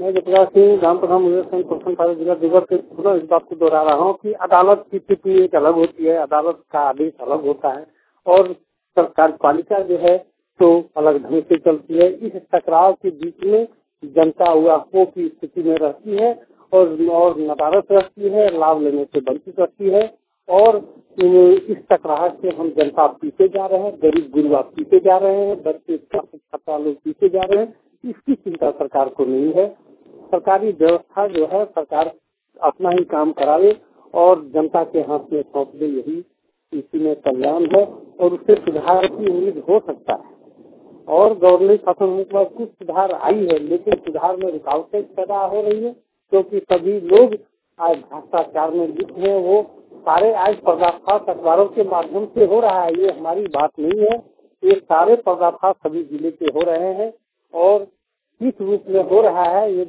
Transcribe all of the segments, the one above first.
मैं जयप्रकाश सिंह ग्राम प्रधान मुजफ्फरपुर प्रखंड कार्य जिला देवघर से पुनः इस बात को दोहरा रहा हूँ कि अदालत की स्थिति एक अलग होती है, अदालत का आदेश अलग होता है और सरकार पालिका जो है तो अलग ढंग से चलती है। इस टकराव के बीच में जनता अफवाहों की स्थिति में रहती है और नदारत रहती है, लाभ लेने से वंचित रहती है और इस टकराव से हम जनता पीछे जा रहे हैं, गरीब गुरुआ पीछे जा रहे हैं, बच्चे छात्र लोग पीछे जा रहे हैं। इसकी चिंता सरकार को नहीं है। सरकारी व्यवस्था जो है सरकार अपना ही काम करावे और जनता के हाथ में सौंप दे, यही इसी में कल्याण है और उससे सुधार की उम्मीद हो सकता है। और गवर्नमेंट शासन होने के बाद कुछ सुधार आई है, लेकिन सुधार में रुकावटें पैदा हो रही है क्योंकि सभी लोग आज भ्रष्टाचार में लिप्त हैं। वो सारे आज पर्दाफाश अखबारों के माध्यम से हो रहा है, ये हमारी बात नहीं है। ये सारे पर्दाफाश सभी जिले के हो रहे हैं और किस रूप में हो रहा है ये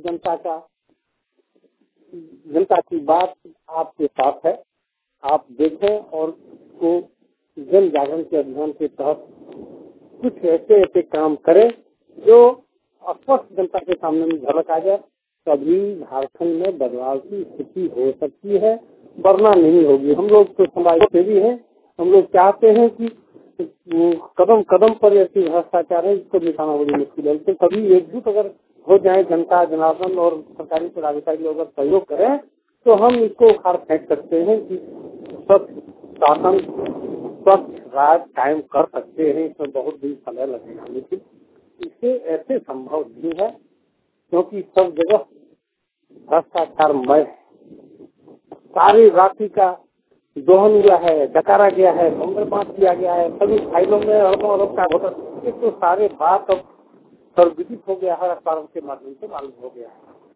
जनता की बात आपके साथ है। आप देखें और को जन जागरण के अभियान के तहत कुछ ऐसे काम करें जो स्पष्ट जनता के सामने में झलक आ जाए, तभी झारखंड में बदलाव की स्थिति हो सकती है, वरना नहीं होगी। हम लोग तो समाज सेवी हैं, हम लोग चाहते हैं कि कदम कदम पर ऐसी भ्रष्टाचार है जिसको मिटाना बड़ी मुश्किल है। तो सभी एकजुट अगर हो जाए, जनता जनार्दन और सरकारी पदाधिकारी लोग अगर सहयोग करें तो हम इसको उखाड़ फेंक सकते हैं कि स्वच्छ शासन स्वच्छ राज कायम कर सकते हैं। इसमें बहुत दिन समय लगेगा, लेकिन इसे ऐसे संभव नहीं है क्योंकि सब जगह भ्रष्टाचारमय है। सारी राशि का दोहन हुआ है, डकारा गया है, कमरबांट किया गया है, सभी फाइलों में अरबों अरब का घोटाला, तो सारे बात अब सर्वविदित हो गया है, अखबारों के माध्यम से मालूम हो गया है।